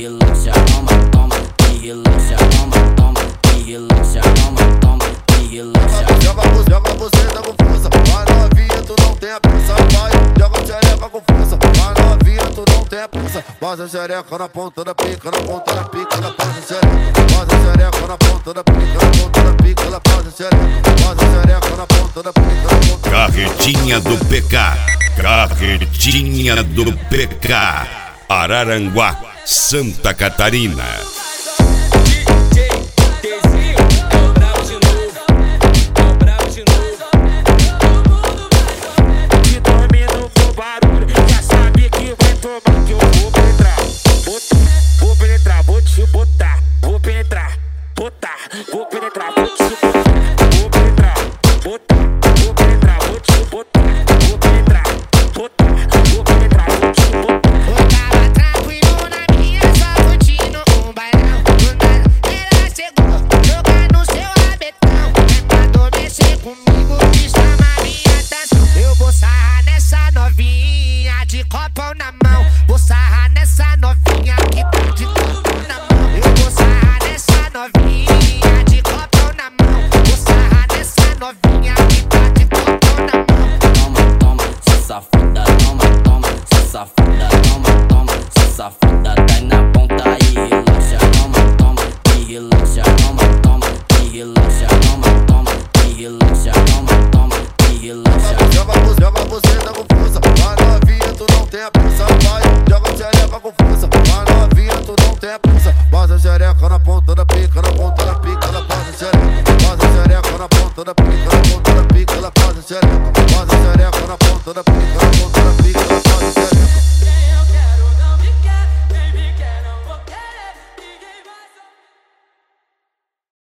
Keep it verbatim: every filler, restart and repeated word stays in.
relaxa, toma, toma, e relaxa, toma, toma, e relaxa, toma, toma, e relaxa. Joga, joga você da confusa, vai novinha, tu não tem a pressa, vai. Joga xereca com força, vai novinha, tu não tem a pressa. Faz a xereca na ponta da pica, na ponta da pica, ela faz a xereca. Faz a xereca na ponta da pica, na ponta da pica, ela faz a xereca. Faz a xereca na ponta da pica, na ponta da pica. Carretinha do P K, Carretinha do P K, Araranguá, Santa Catarina. Vou penetrar, botar, vou penetrar, vou te botar, vou penetrar, botar, vou penetrar, vou te botar, vou penetrar, botar, vou penetrar, vou te botar. Eu tava tranquilo na minha, só curtindo um bailão. Ela chegou, jogando no seu rabetão. É mandou mexer comigo, que chama minha atenção. Eu vou sarrar nessa novinha de copão na mão. Vou sarrar nessa novinha que tá de copão na mão. Eu vou sarrar nessa novinha de copão na mão. Vou sarrar nessa novinha que tá de copão na mão. Toma, toma, se safada, toma, toma, se safada, toma, toma, se safada, dai na ponta e relaxa, toma, toma, e relaxa, toma, toma, e relaxa, toma, toma, e relaxa, toma, toma, e relaxa. Joga, joga você da confusa, vai novinha, tu não tem a pressa, vai. Joga xereca com força, vai novinha, tu não tem a pressa. Faz a xereca na ponta da pica, na ponta da pica, ela faz a xereca. Faz a xereca na ponta da pica, na ponta da pica, ela faz a xereca. Faz a xereca na ponta da pica, na ponta da pica, ela